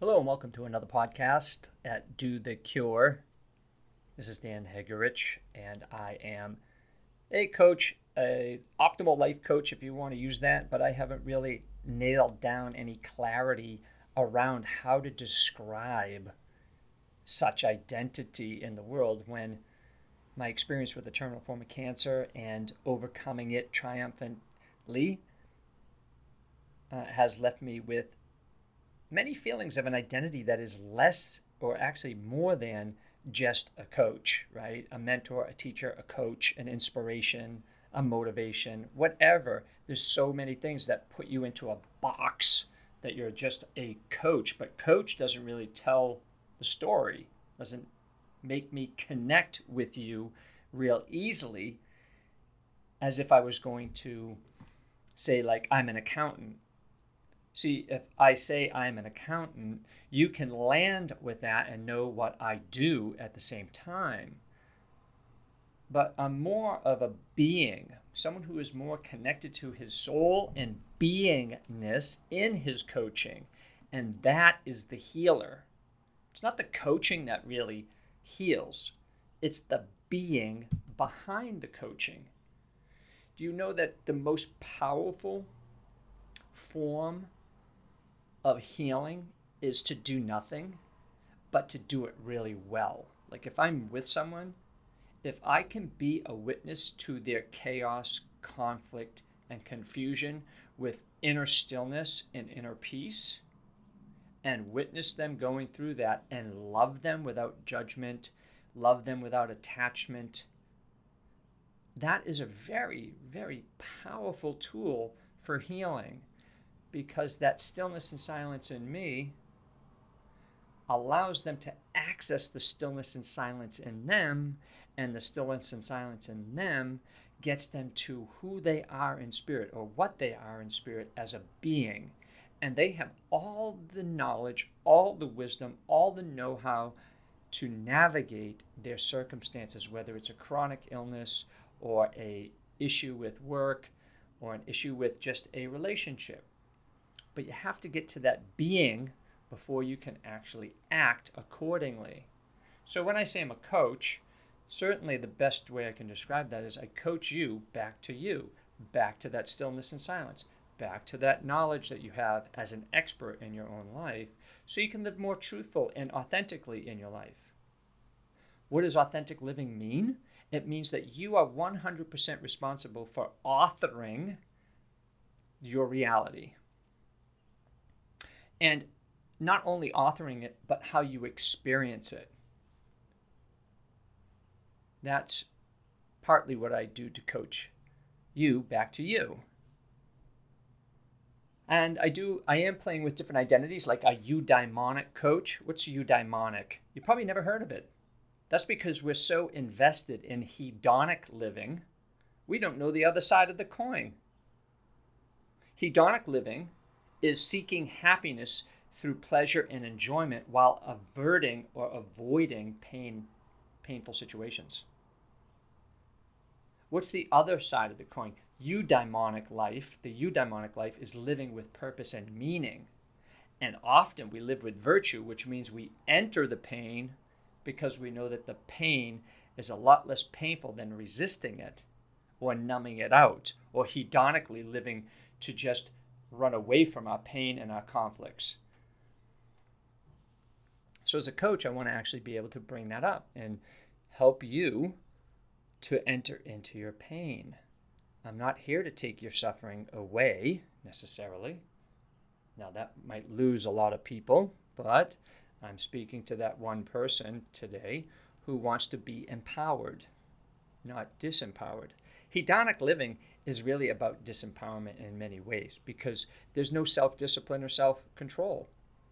Hello and welcome to another podcast at Do the Cure. This is Dan Hegerich, and I am a coach, a optimal life coach if you want to use that, but I haven't really nailed down any clarity around how to describe such identity in the world when my experience with a terminal form of cancer and overcoming it triumphantly has left me with many feelings of an identity that is less or actually more than just a coach, right? A mentor, a teacher, a coach, an inspiration, a motivation, whatever. There's so many things that put you into a box that you're just a coach, but coach doesn't really tell the story, doesn't make me connect with you real easily as if I was going to say, like, I'm an accountant. See, if I say I'm an accountant, you can land with that and know what I do at the same time. But I'm more of a being, someone who is more connected to his soul and beingness in his coaching. And that is the healer. It's not the coaching that really heals. It's the being behind the coaching. Do you know that the most powerful form of healing is to do nothing, but to do it really well? Like if I'm with someone, if I can be a witness to their chaos, conflict, and confusion with inner stillness and inner peace, and witness them going through that and love them without judgment, love them without attachment, that is a very, very powerful tool for healing. Because that stillness and silence in me allows them to access the stillness and silence in them, and the stillness and silence in them gets them to who they are in spirit, or what they are in spirit as a being. And they have all the knowledge, all the wisdom, all the know-how to navigate their circumstances, whether it's a chronic illness or an issue with work or an issue with just a relationship. But you have to get to that being before you can actually act accordingly. So when I say I'm a coach, certainly the best way I can describe that is I coach you, back to that stillness and silence, back to that knowledge that you have as an expert in your own life, so you can live more truthful and authentically in your life. What does authentic living mean? It means that you are 100% responsible for authoring your reality. And not only authoring it, but how you experience it. That's partly what I do to coach you back to you. And I am playing with different identities, like a eudaimonic coach. What's eudaimonic? You probably never heard of it. That's because we're so invested in hedonic living, we don't know the other side of the coin. Hedonic living is seeking happiness through pleasure and enjoyment while averting or avoiding painful situations. What's the other side of the coin? Eudaimonic life. The eudaimonic life is living with purpose and meaning. And often we live with virtue, which means we enter the pain because we know that the pain is a lot less painful than resisting it or numbing it out, or hedonically living to just run away from our pain and our conflicts. So as a coach, I want to actually be able to bring that up and help you to enter into your pain. I'm not here to take your suffering away necessarily. Now that might lose a lot of people, but I'm speaking to that one person today who wants to be empowered, not disempowered. Hedonic living is really about disempowerment in many ways because there's no self-discipline or self-control,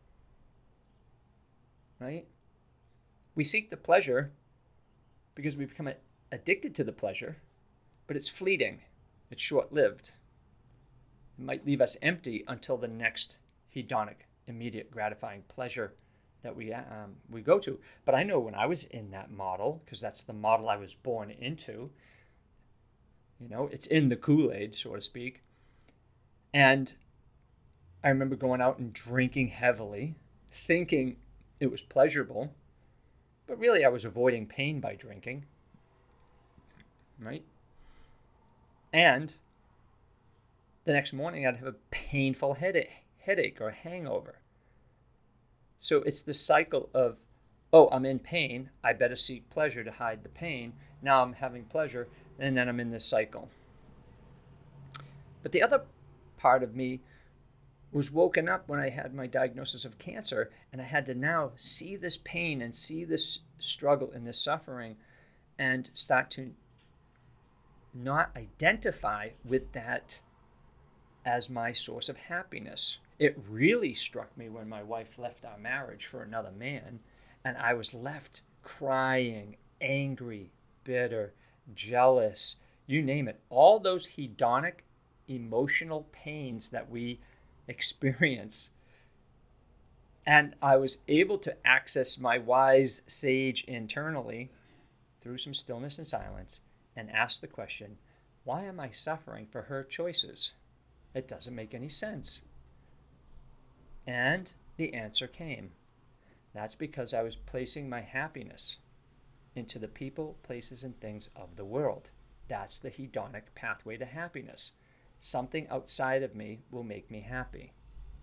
right? We seek the pleasure because we become addicted to the pleasure, but it's fleeting, it's short-lived. It might leave us empty until the next hedonic, immediate, gratifying pleasure that we go to. But I know when I was in that model, because that's the model I was born into, it's in the Kool-Aid, so to speak. And I remember going out and drinking heavily thinking it was pleasurable, but really I was avoiding pain by drinking, right? And the next morning I'd have a painful headache or hangover. So it's the cycle of, oh, I'm in pain, I better seek pleasure to hide the pain. Now I'm having pleasure, and then I'm in this cycle. But the other part of me was woken up when I had my diagnosis of cancer, and I had to now see this pain and see this struggle and this suffering and start to not identify with that as my source of happiness. It really struck me when my wife left our marriage for another man, and I was left crying, angry, bitter, jealous, you name it. All those hedonic emotional pains that we experience. And I was able to access my wise sage internally through some stillness and silence and ask the question, why am I suffering for her choices? It doesn't make any sense. And the answer came. That's because I was placing my happiness into the people, places, and things of the world. That's the hedonic pathway to happiness. Something outside of me will make me happy.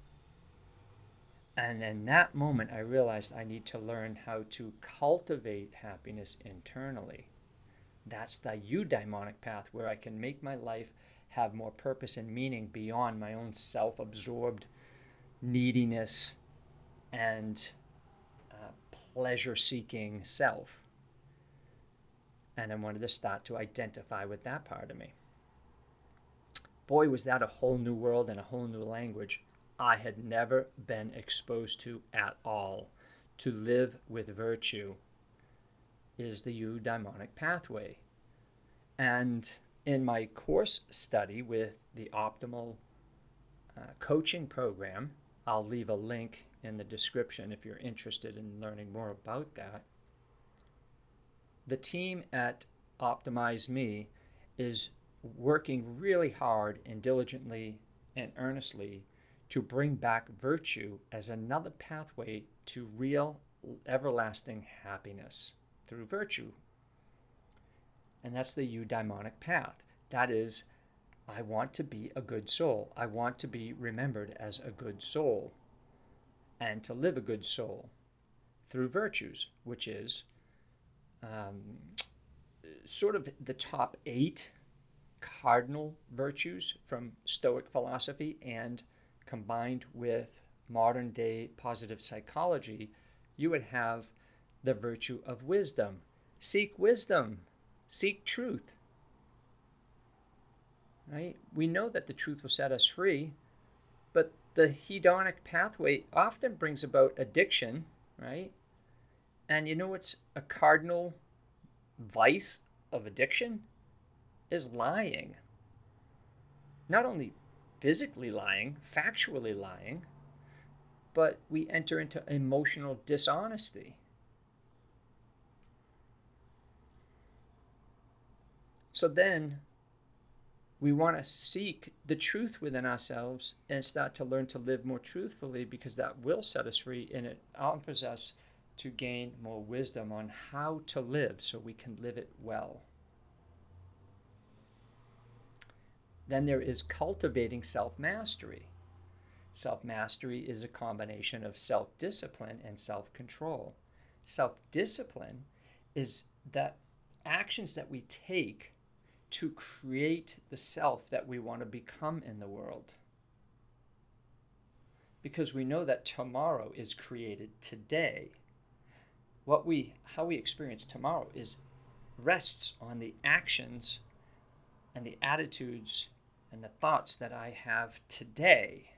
And in that moment, I realized I need to learn how to cultivate happiness internally. That's the eudaimonic path where I can make my life have more purpose and meaning beyond my own self-absorbed neediness and pleasure-seeking self. And I wanted to start to identify with that part of me. Boy, was that a whole new world and a whole new language I had never been exposed to at all. To live with virtue is the eudaimonic pathway. And in my course study with the Optimal Coaching Program, I'll leave a link in the description if you're interested in learning more about that. The team at Optimize Me is working really hard and diligently and earnestly to bring back virtue as another pathway to real everlasting happiness through virtue. And that's the eudaimonic path. That is, I want to be a good soul. I want to be remembered as a good soul and to live a good soul through virtues, which is sort of the top 8 cardinal virtues from Stoic philosophy, and combined with modern day positive psychology, you would have the virtue of wisdom. Seek wisdom. Seek truth. Right? We know that the truth will set us free, but the hedonic pathway often brings about addiction, right? And you know what's a cardinal vice of addiction? Is lying. Not only physically lying, factually lying, but we enter into emotional dishonesty. So then we want to seek the truth within ourselves and start to learn to live more truthfully, because that will set us free, and it offers us to gain more wisdom on how to live so we can live it well. Then there is cultivating self-mastery. Self-mastery is a combination of self-discipline and self-control. Self-discipline is the actions that we take to create the self that we want to become in the world. Because we know that tomorrow is created today. How we experience tomorrow rests on the actions and the attitudes and the thoughts that I have today.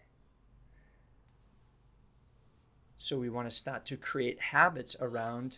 So we want to start to create habits around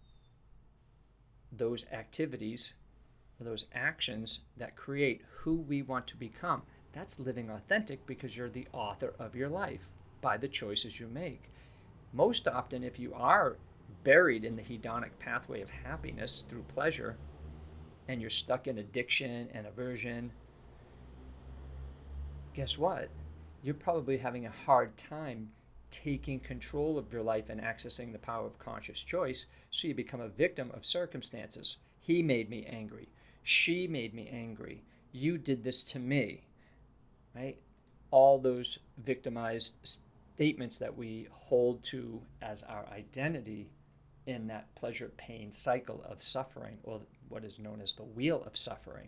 those activities, those actions that create who we want to become. That's living authentic, because you're the author of your life by the choices you make. Most often, if you are buried in the hedonic pathway of happiness through pleasure, and you're stuck in addiction and aversion, guess what? You're probably having a hard time taking control of your life and accessing the power of conscious choice, so you become a victim of circumstances. He made me angry. She made me angry. You did this to me, right? All those victimized statements that we hold to as our identity in that pleasure-pain cycle of suffering, or what is known as the wheel of suffering.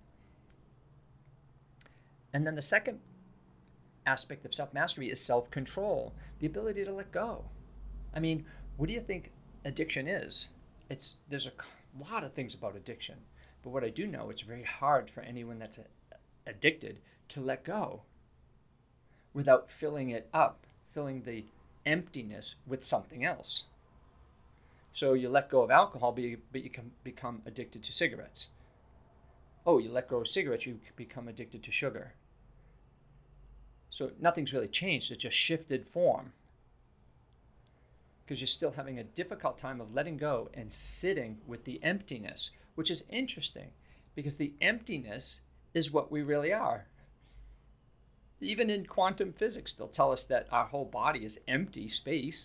And then the second aspect of self-mastery is self-control, the ability to let go. I mean, what do you think addiction is? There's a lot of things about addiction, but what I do know, it's very hard for anyone that's addicted to let go without filling it up, filling the emptiness with something else. So you let go of alcohol, but you can become addicted to cigarettes. Oh, you let go of cigarettes, you become addicted to sugar. So nothing's really changed, it just shifted form. Because you're still having a difficult time of letting go and sitting with the emptiness, which is interesting, because the emptiness is what we really are. Even in quantum physics, they'll tell us that our whole body is empty space.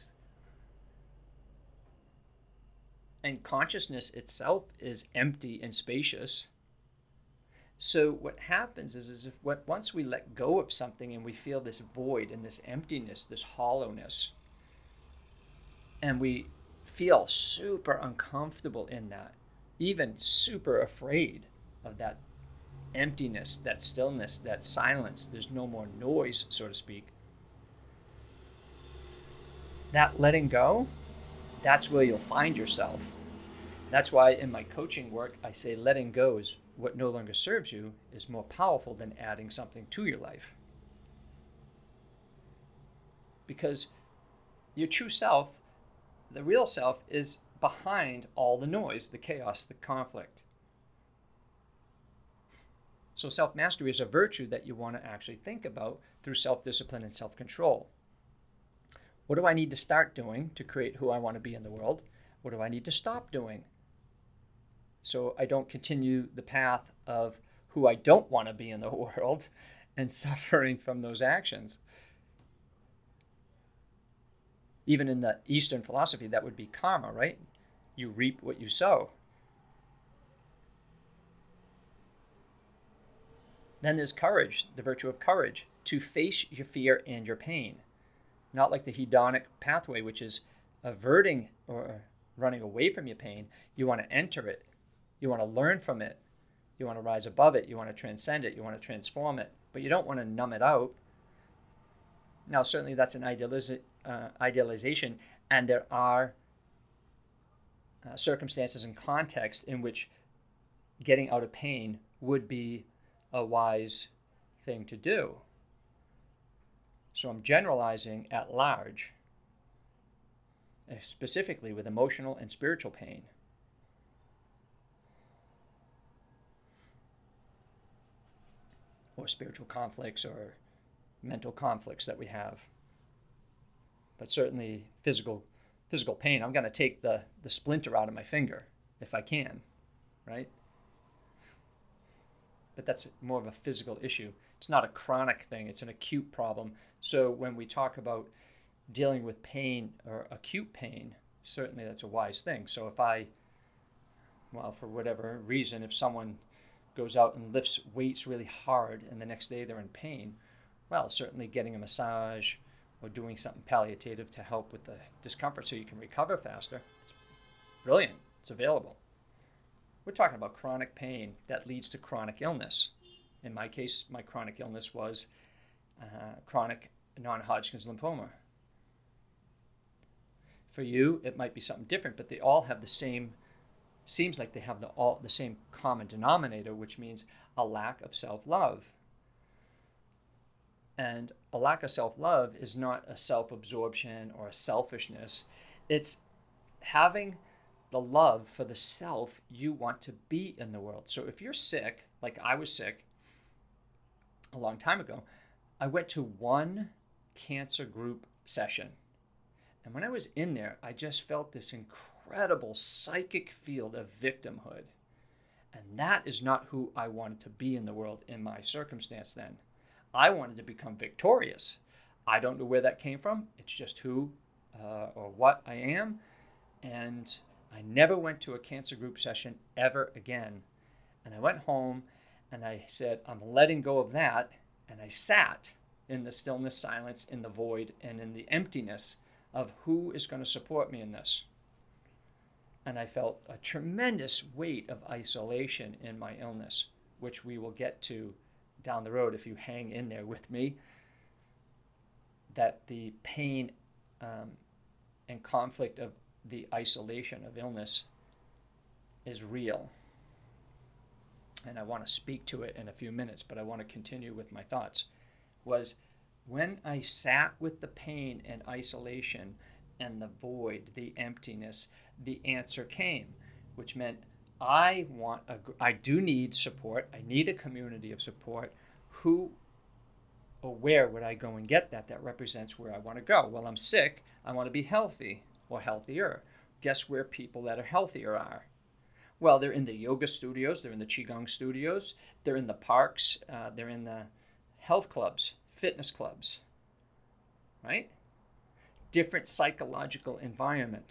And consciousness itself is empty and spacious. So what happens is if once we let go of something and we feel this void and this emptiness, this hollowness, and we feel super uncomfortable in that, even super afraid of that emptiness, that stillness, that silence, there's no more noise, so to speak. That letting go, that's where you'll find yourself. That's why in my coaching work, I say letting go is what no longer serves you is more powerful than adding something to your life. Because your true self, the real self, is behind all the noise, the chaos, the conflict. So self-mastery is a virtue that you want to actually think about through self-discipline and self-control. What do I need to start doing to create who I want to be in the world? What do I need to stop doing so I don't continue the path of who I don't want to be in the world and suffering from those actions? Even in the Eastern philosophy, that would be karma, right? You reap what you sow. Then there's courage, the virtue of courage, to face your fear and your pain. Not like the hedonic pathway, which is averting or running away from your pain. You want to enter it. You want to learn from it. You want to rise above it. You want to transcend it. You want to transform it. But you don't want to numb it out. Now, certainly that's an idealization, and there are circumstances and context in which getting out of pain would be a wise thing to do. So I'm generalizing at large, specifically with emotional and spiritual pain. Or spiritual conflicts or mental conflicts that we have. But certainly physical pain. I'm going to take the splinter out of my finger if I can, right? But that's more of a physical issue. It's not a chronic thing. It's an acute problem. So when we talk about dealing with pain or acute pain, certainly that's a wise thing. So if for whatever reason, if someone goes out and lifts weights really hard and the next day they're in pain, well, certainly getting a massage or doing something palliative to help with the discomfort so you can recover faster, it's brilliant. It's available. We're talking about chronic pain that leads to chronic illness. In my case, my chronic illness was chronic non-Hodgkin's lymphoma. For you, it might be something different, but they all have the same, seems like they have the same common denominator, which means a lack of self-love. And a lack of self-love is not a self-absorption or a selfishness. It's having the love for the self you want to be in the world. So if you're sick, like I was sick a long time ago, I went to one cancer group session. And when I was in there, I just felt this incredible psychic field of victimhood. And that is not who I wanted to be in the world in my circumstance then. I wanted to become victorious. I don't know where that came from. It's just who or what I am. And I never went to a cancer group session ever again. And I went home and I said, I'm letting go of that. And I sat in the stillness, silence, in the void, and in the emptiness of who is going to support me in this. And I felt a tremendous weight of isolation in my illness, which we will get to down the road if you hang in there with me, that the pain and conflict of the isolation of illness is real. And I want to speak to it in a few minutes, but I want to continue with my thoughts. Was when I sat with the pain and isolation and the void, the emptiness, the answer came, which meant I do need support. I need a community of support. Who or where would I go and get that represents where I want to go? Well, I'm sick. I want to be healthy or healthier. Guess where people that are healthier are? Well, they're in the yoga studios. They're in the Qigong studios. They're in the parks. They're in the health clubs, fitness clubs, right? Different psychological environment.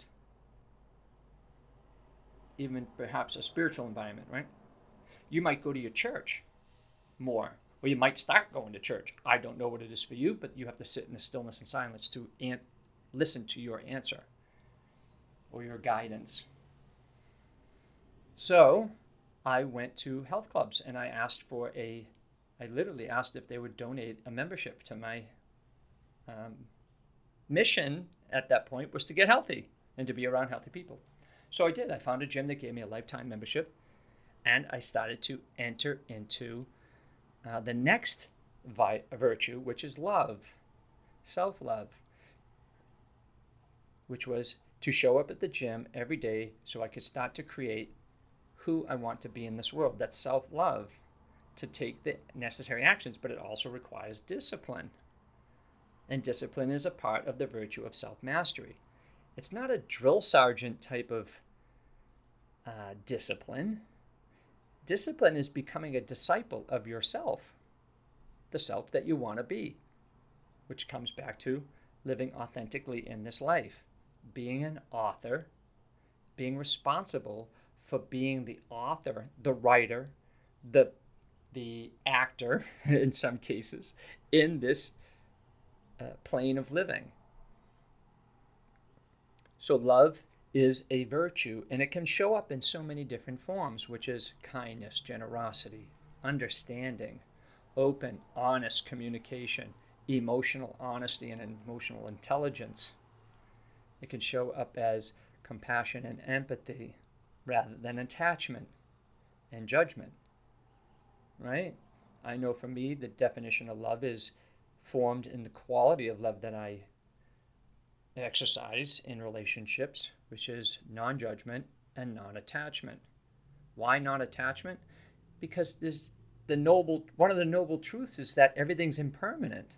Even perhaps a spiritual environment, right? You might go to your church more, or you might start going to church. I don't know what it is for you, but you have to sit in the stillness and silence to listen to your answer or your guidance. So I went to health clubs and I literally asked if they would donate a membership to my mission at that point was to get healthy and to be around healthy people. So I did. I found a gym that gave me a lifetime membership, and I started to enter into the next virtue, which is love, self-love, which was to show up at the gym every day so I could start to create who I want to be in this world. That's self-love, to take the necessary actions, but it also requires discipline. And discipline is a part of the virtue of self-mastery. It's not a drill sergeant type of discipline. Discipline is becoming a disciple of yourself, the self that you want to be, which comes back to living authentically in this life, being an author, being responsible for being the author, the writer, the actor, in some cases, in this plane of living. So love is a virtue, and it can show up in so many different forms, which is kindness, generosity, understanding, open, honest communication, emotional honesty and emotional intelligence. It can show up as compassion and empathy rather than attachment and judgment, right? I know for me, the definition of love is formed in the quality of love that I exercise in relationships, which is non-judgment and non-attachment. Why non-attachment? Because one of the noble truths is that everything's impermanent.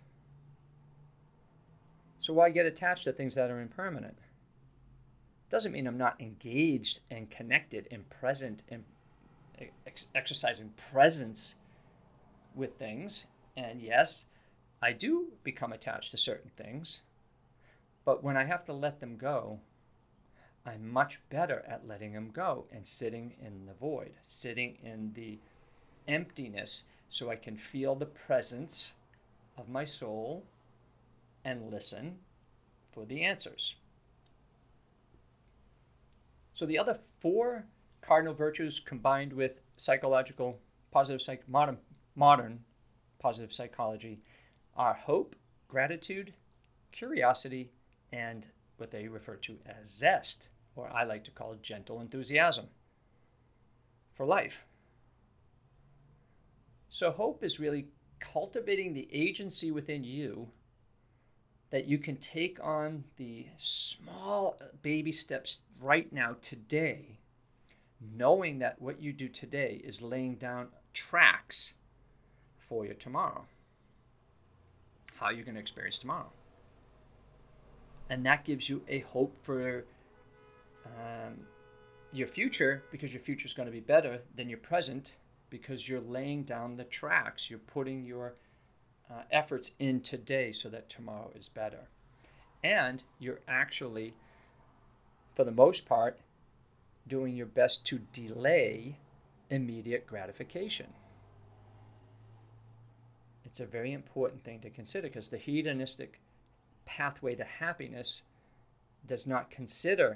So why get attached to things that are impermanent? Doesn't mean I'm not engaged and connected and present and exercising presence with things. And yes, I do become attached to certain things. But when I have to let them go, I'm much better at letting them go and sitting in the void, sitting in the emptiness, so I can feel the presence of my soul and listen for the answers. So the other four cardinal virtues combined with psychological modern positive psychology are hope, gratitude, curiosity, and what they refer to as zest, or I like to call gentle enthusiasm for life. So hope is really cultivating the agency within you that you can take on the small baby steps right now, today, knowing that what you do today is laying down tracks for your tomorrow, how you're going to experience tomorrow. And that gives you a hope for your future, because your future is going to be better than your present, because you're laying down the tracks. You're putting your efforts in today so that tomorrow is better. And you're actually, for the most part, doing your best to delay immediate gratification. It's a very important thing to consider because the hedonistic pathway to happiness does not consider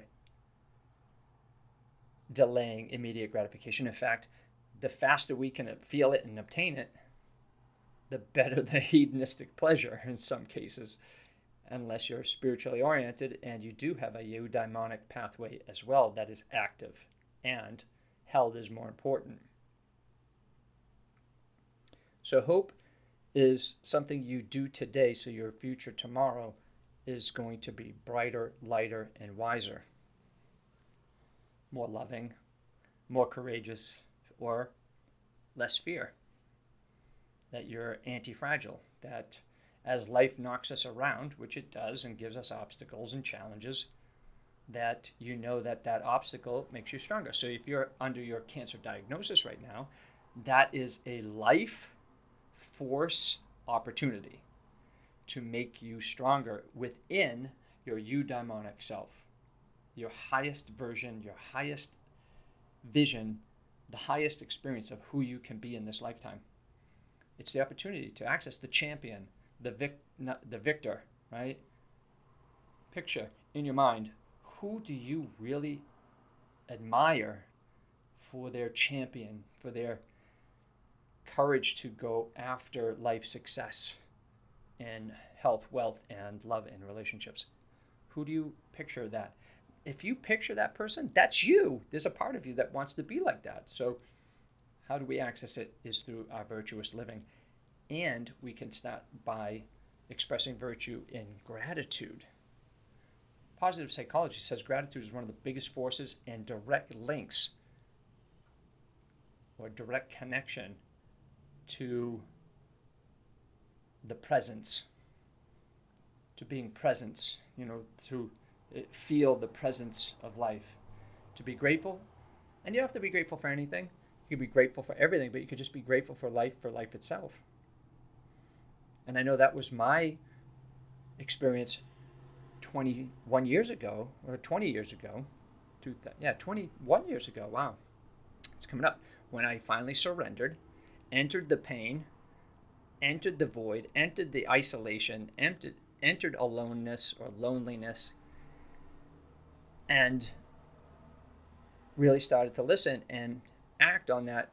delaying immediate gratification. In fact, the faster we can feel it and obtain it, the better the hedonistic pleasure in some cases, unless you're spiritually oriented and you do have a eudaimonic pathway as well that is active and held as more important. So hope is something you do today so your future tomorrow is going to be brighter, lighter, and wiser. More loving, more courageous, or less fear. That you're anti-fragile, that as life knocks us around, which it does and gives us obstacles and challenges, that you know that that obstacle makes you stronger. So if you're under your cancer diagnosis right now, that is a life force opportunity to make you stronger within your eudaimonic self, your highest version, your highest vision, the highest experience of who you can be in this lifetime. It's the opportunity to access the champion, the victor, right? Picture in your mind, who do you really admire for their champion, for their courage to go after life success in health, wealth, and love and relationships? Who do you picture that? If you picture that person, that's you. There's a part of you that wants to be like that. So how do we access it is through our virtuous living. And we can start by expressing virtue in gratitude. Positive psychology says gratitude is one of the biggest forces and direct links or direct connection to the presence, to being presence, to feel the presence of life. To be grateful, and you don't have to be grateful for anything. You can be grateful for everything, but you could just be grateful for life itself. And I know that was my experience 21 years ago, or 20 years ago. 21 years ago. Wow. It's coming up. When I finally surrendered, entered the pain, entered the void, entered the isolation, entered aloneness or loneliness, and really started to listen and act on that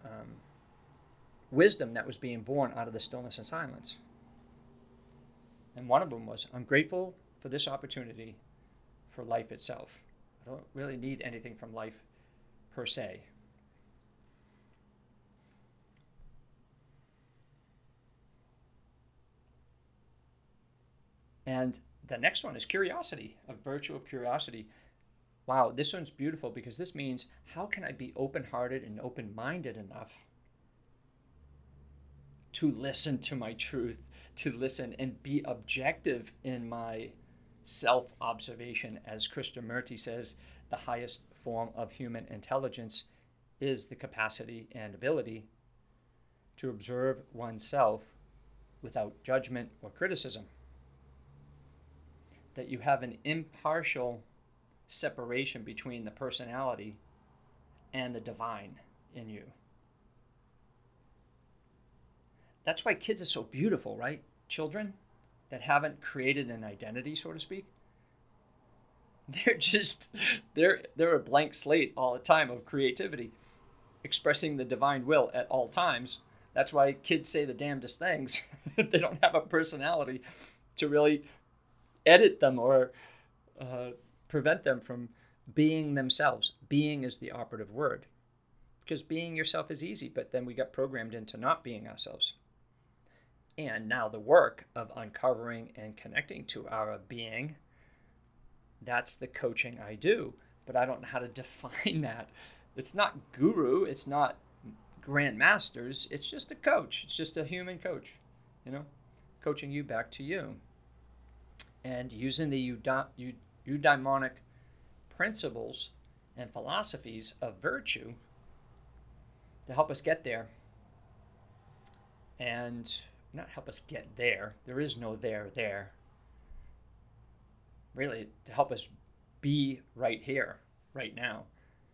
wisdom that was being born out of the stillness and silence. And one of them was, I'm grateful for this opportunity for life itself. I don't really need anything from life per se. And the next one is curiosity, a virtue of curiosity. Wow, this one's beautiful because this means, how can I be open-hearted and open-minded enough to listen to my truth, to listen and be objective in my self-observation? As Krishnamurti says, the highest form of human intelligence is the capacity and ability to observe oneself without judgment or criticism. That you have an impartial separation between the personality and the divine in you. That's why kids are so beautiful, right? Children that haven't created an identity, so to speak. They're a blank slate all the time of creativity, expressing the divine will at all times. That's why kids say the damnedest things. They don't have a personality to really edit them or prevent them from being themselves. Being is the operative word. Because being yourself is easy, but then we got programmed into not being ourselves. And now the work of uncovering and connecting to our being, that's the coaching I do. But I don't know how to define that. It's not guru, it's not grandmasters, it's just a coach. It's just a human coach, coaching you back to you. And using the eudaimonic principles and philosophies of virtue to help us get there. And not help us get there. There is no there. Really, to help us be right here, right now.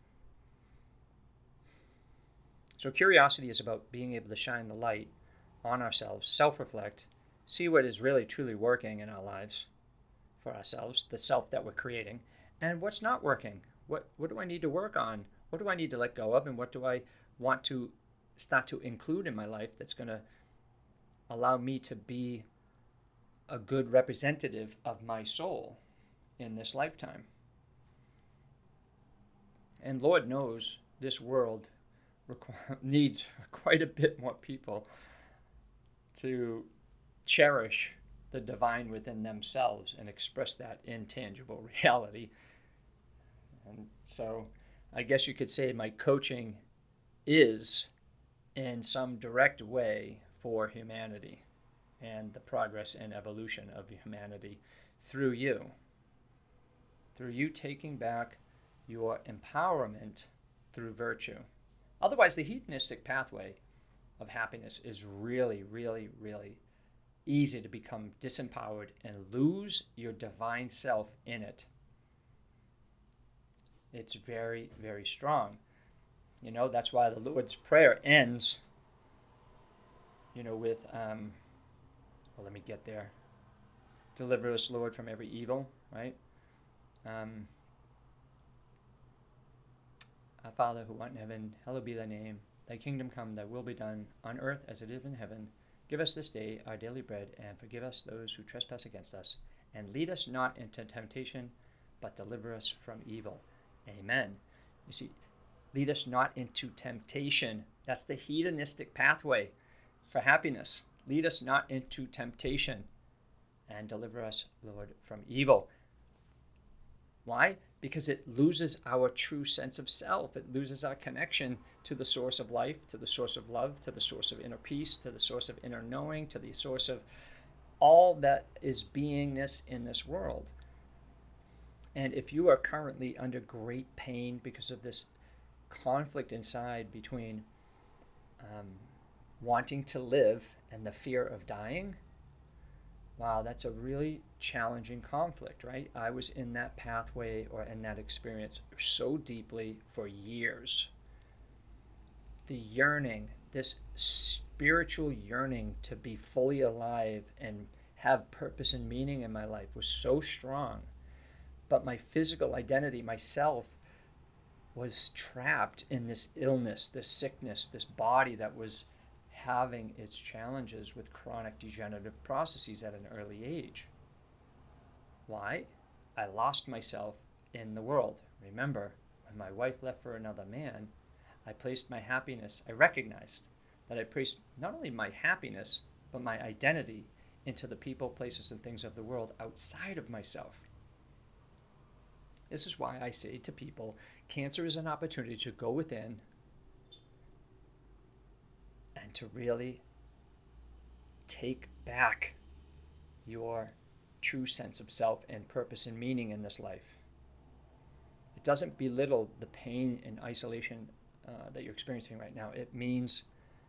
So curiosity is about being able to shine the light on ourselves, self-reflect, see what is really truly working in our lives for ourselves, the self that we're creating, and what's not working. What do I need to work on? What do I need to let go of? And what do I want to start to include in my life that's going to allow me to be a good representative of my soul in this lifetime? And Lord knows this world needs quite a bit more people to cherish the divine within themselves and express that in tangible reality. And so I guess you could say my coaching is in some direct way for humanity and the progress and evolution of humanity through you taking back your empowerment through virtue. Otherwise, the hedonistic pathway of happiness is really, really, really easy to become disempowered and lose your divine self in it. It's very, very strong. That's why the Lord's Prayer ends, with, let me get there. Deliver us, Lord, from every evil, right? Our Father who art in heaven, hallowed be thy name. Thy kingdom come, thy will be done, on earth as it is in heaven. Give us this day our daily bread, and forgive us those who trespass against us. And lead us not into temptation, but deliver us from evil. Amen. You see, lead us not into temptation. That's the hedonistic pathway for happiness. Lead us not into temptation, and deliver us, Lord, from evil. Why? Because it loses our true sense of self. It loses our connection to the source of life, to the source of love, to the source of inner peace, to the source of inner knowing, to the source of all that is beingness in this world. And if you are currently under great pain because of this conflict inside between wanting to live and the fear of dying, wow, that's a really challenging conflict, right? I was in that pathway or in that experience so deeply for years. The yearning, this spiritual yearning to be fully alive and have purpose and meaning in my life was so strong. But my physical identity, myself, was trapped in this illness, this sickness, this body that was having its challenges with chronic degenerative processes at an early age. Why? I lost myself in the world. Remember, when my wife left for another man, I recognized that I placed not only my happiness, but my identity into the people, places, and things of the world outside of myself. This is why I say to people, cancer is an opportunity to go within and to really take back your true sense of self and purpose and meaning in this life. It doesn't belittle the pain and isolation that you're experiencing right now. It means,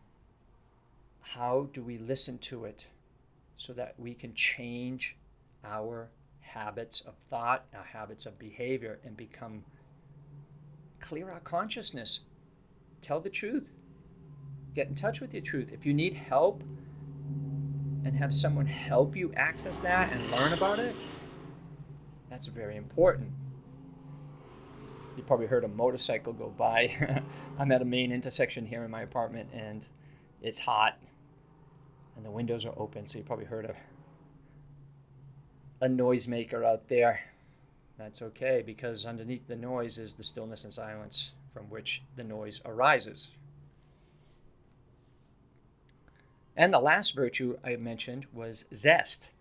how do we listen to it so that we can change our habits of thought, our habits of behavior, and clear our consciousness. Tell the truth. Get in touch with your truth. If you need help and have someone help you access that and learn about it, that's very important. You probably heard a motorcycle go by. I'm at a main intersection here in my apartment, and it's hot, and the windows are open, so you probably heard a noisemaker out there. That's okay, because underneath the noise is the stillness and silence from which the noise arises. And the last virtue I mentioned was zest.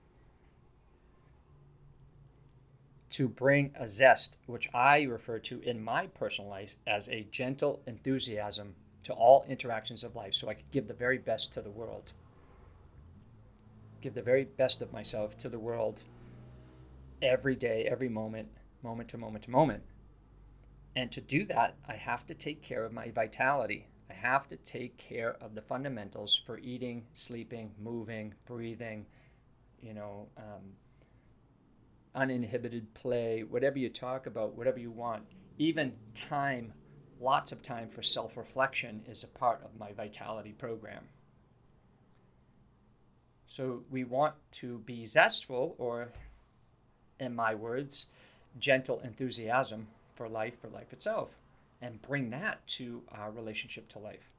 To bring a zest, which I refer to in my personal life as a gentle enthusiasm to all interactions of life, so I could give the very best to the world. Give the very best of myself to the world every day, every moment, moment to moment to moment. And to do that, I have to take care of my vitality. I have to take care of the fundamentals for eating, sleeping, moving, breathing, you know, uninhibited play, whatever you talk about, whatever you want. Even time, lots of time for self-reflection is a part of my Vitality program. So we want to be zestful, or in my words, gentle enthusiasm for life itself, and bring that to our relationship to life.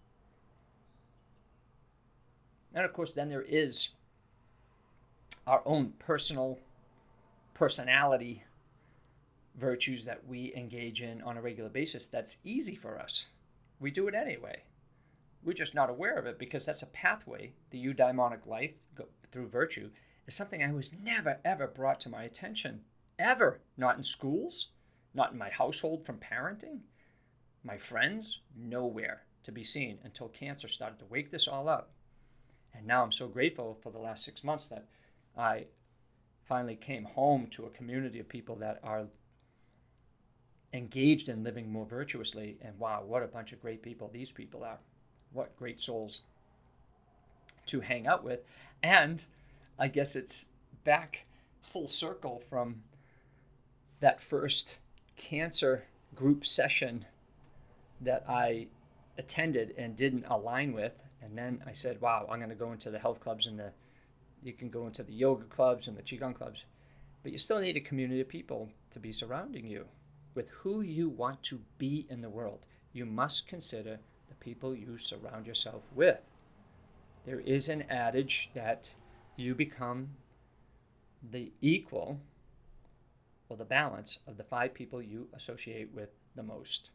And of course, then there is our own personality virtues that we engage in on a regular basis. That's easy for us. We do it anyway. We're just not aware of it because that's a pathway. The eudaimonic life through virtue is something I was never, ever brought to my attention. Ever. Not in schools, not in my household from parenting. My friends, nowhere to be seen until cancer started to wake this all up. And now I'm so grateful for the last 6 months that I finally came home to a community of people that are engaged in living more virtuously. And wow, what a bunch of great people these people are. What great souls to hang out with. And I guess it's back full circle from that first cancer group session that I attended and didn't align with. And then I said, wow, I'm going to go into the health clubs and you can go into the yoga clubs and the qigong clubs, but you still need a community of people to be surrounding you with who you want to be in the world. You must consider the people you surround yourself with. There is an adage that you become the equal or the balance of the 5 people you associate with the most.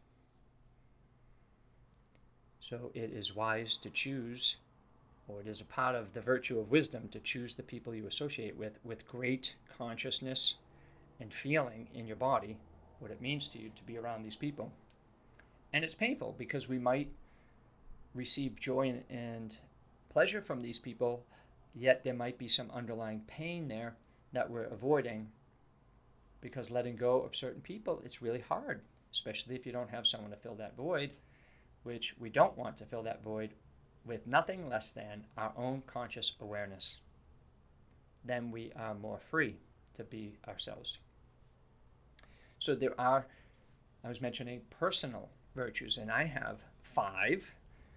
So it is wise to choose, or it is a part of the virtue of wisdom to choose the people you associate with great consciousness and feeling in your body what it means to you to be around these people. And it's painful because we might receive joy and pleasure from these people, yet there might be some underlying pain there that we're avoiding, because letting go of certain people, it's really hard, especially if you don't have someone to fill that void, which we don't want to fill that void with nothing less than our own conscious awareness. Then we are more free to be ourselves. So there are, I was mentioning personal virtues, and I have 5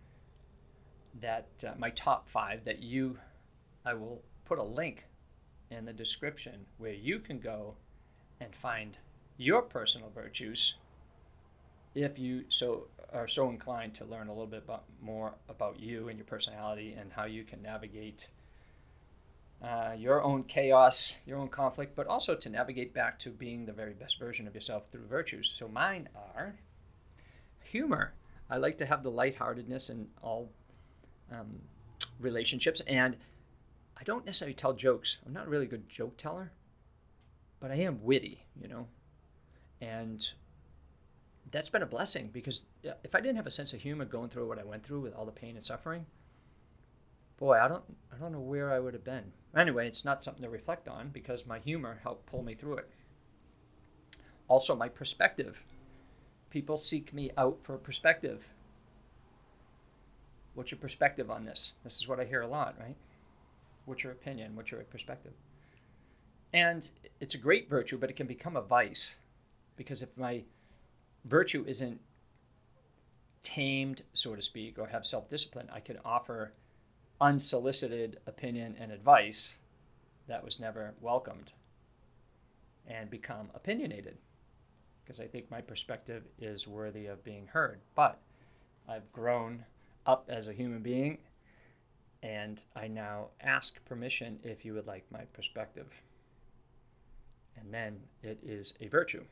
that, my top 5 that I will put a link in the description where you can go and find your personal virtues if you are so inclined to learn a little bit more about you and your personality and how you can navigate your own chaos, your own conflict, but also to navigate back to being the very best version of yourself through virtues. So mine are humor. I like to have the lightheartedness in all relationships, and I don't necessarily tell jokes. I'm not a really good joke teller, but I am witty, and that's been a blessing, because if I didn't have a sense of humor going through what I went through with all the pain and suffering, boy, I don't know where I would have been. Anyway, it's not something to reflect on because my humor helped pull me through it. Also, my perspective. People seek me out for perspective. What's your perspective on this? This is what I hear a lot, right? What's your opinion? What's your perspective? And it's a great virtue, but it can become a vice, because if my virtue isn't tamed, so to speak, or have self-discipline, I could offer unsolicited opinion and advice that was never welcomed and become opinionated, because I think my perspective is worthy of being heard. But I've grown up as a human being, and I now ask permission if you would like my perspective. And then it is a virtue.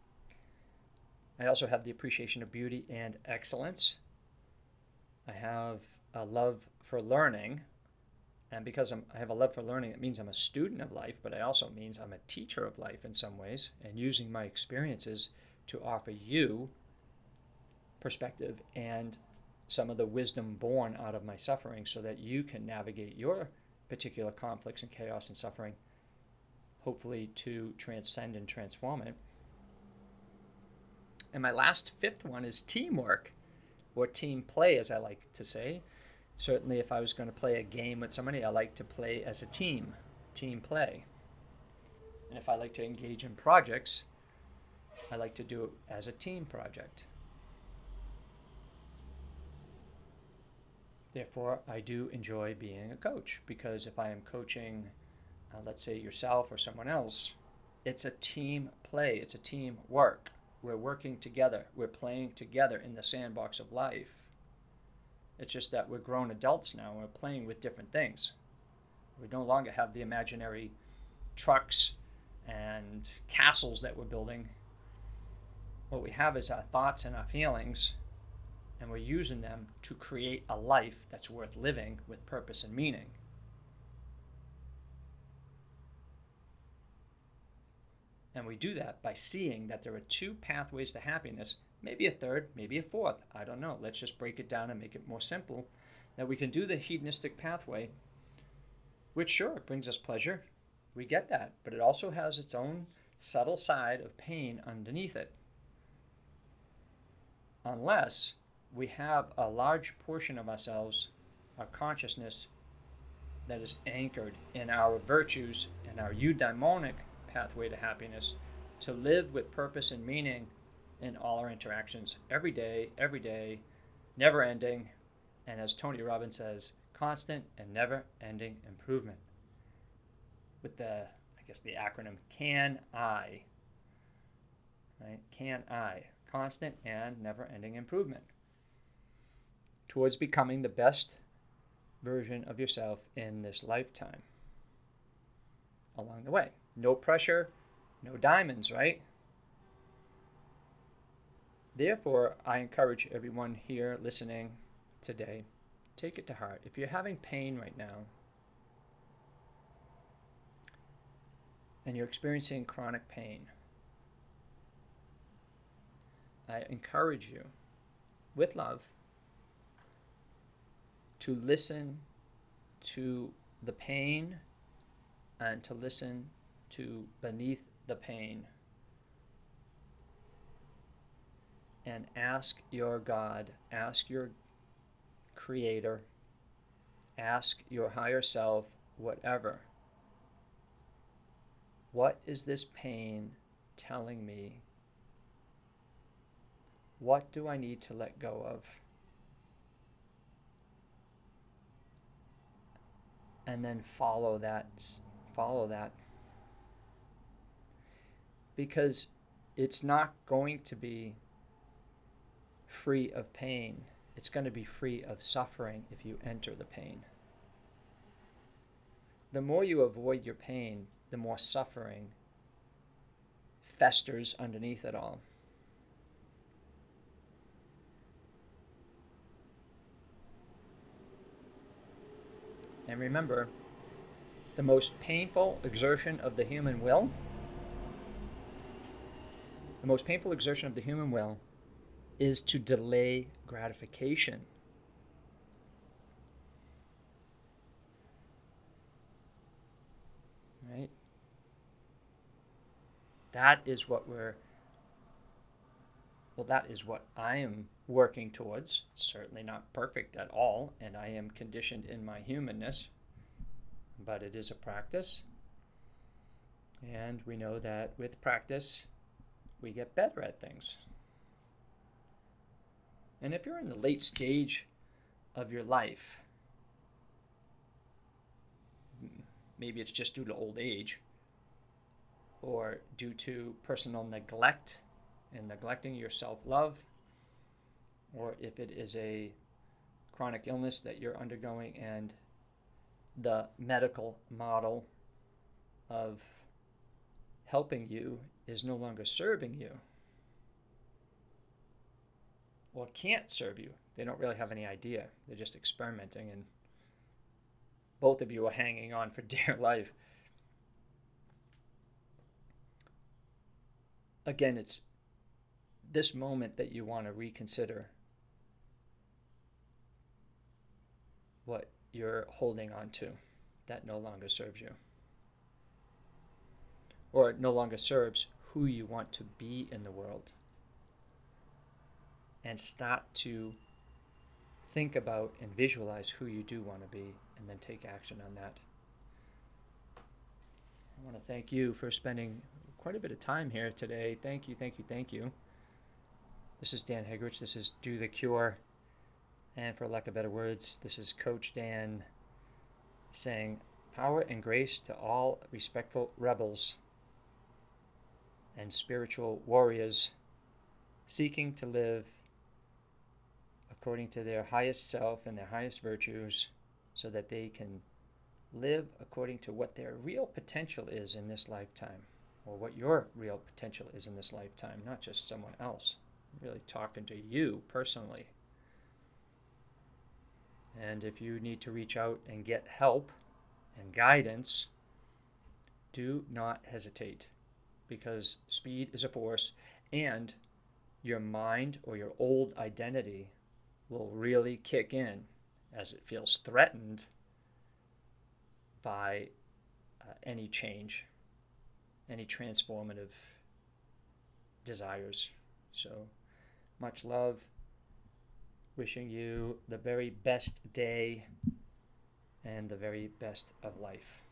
I also have the appreciation of beauty and excellence. I have a love for learning, and because I have a love for learning, it means I'm a student of life, but it also means I'm a teacher of life in some ways, and using my experiences to offer you perspective and some of the wisdom born out of my suffering so that you can navigate your particular conflicts and chaos and suffering, hopefully to transcend and transform it. And my last 5th one is teamwork. or team play, as I like to say. Certainly, if I was going to play a game with somebody, I like to play as a team play. And if I like to engage in projects, I like to do it as a team project. Therefore, I do enjoy being a coach, because if I am coaching, let's say yourself or someone else, it's a team play, it's a team work. We're working together, we're playing together in the sandbox of life. It's just that we're grown adults now, and we're playing with different things. We no longer have the imaginary trucks and castles that we're building. What we have is our thoughts and our feelings, and we're using them to create a life that's worth living with purpose and meaning. And we do that by seeing that there are two pathways to happiness, maybe a third, maybe a fourth. I don't know. Let's just break it down and make it more simple. That we can do the hedonistic pathway, which sure, it brings us pleasure. We get that. But it also has its own subtle side of pain underneath it. Unless we have a large portion of ourselves, our consciousness, that is anchored in our virtues and our eudaimonic pathway to happiness, to live with purpose and meaning in all our interactions, every day, never ending, and as Tony Robbins says, constant and never ending improvement. With the acronym CAN I, right? CAN I, constant and never ending improvement towards becoming the best version of yourself in this lifetime. Along the way, no pressure, no diamonds, right? Therefore, I encourage everyone here listening today, take it to heart. If you're having pain right now, and you're experiencing chronic pain, I encourage you, with love, to listen to the pain and to listen to beneath the pain, and ask your God, ask your Creator, ask your higher self, whatever, what is this pain telling me? What do I need to let go of? And then follow that. Because it's not going to be free of pain. It's going to be free of suffering if you enter the pain. The more you avoid your pain, the more suffering festers underneath it all. And remember, the most painful exertion of the human will, is to delay gratification. Right? That is what I am working towards. It's certainly not perfect at all, and I am conditioned in my humanness, but it is a practice. And we know that with practice, we get better at things. And if you're in the late stage of your life, maybe it's just due to old age, or due to personal neglect and neglecting your self-love, or if it is a chronic illness that you're undergoing and the medical model of helping you is no longer serving you, or can't serve you. They don't really have any idea. They're just experimenting, and both of you are hanging on for dear life. Again, it's this moment that you want to reconsider what you're holding on to that no longer serves you, or it no longer serves who you want to be in the world, and start to think about and visualize who you do want to be, and then take action on that. I want to thank you for spending quite a bit of time here today. Thank you, thank you, thank you. This is Dan Hegerich. This is Do the Cure. And for lack of better words, this is Coach Dan saying power and grace to all respectful rebels and spiritual warriors seeking to live according to their highest self and their highest virtues, so that they can live according to what their real potential is in this lifetime, or what your real potential is in this lifetime, not just someone else. I'm really talking to you personally. And if you need to reach out and get help and guidance, do not hesitate, because speed is a force, and your mind or your old identity will really kick in as it feels threatened by any change, any transformative desires. So much love. Wishing you the very best day and the very best of life.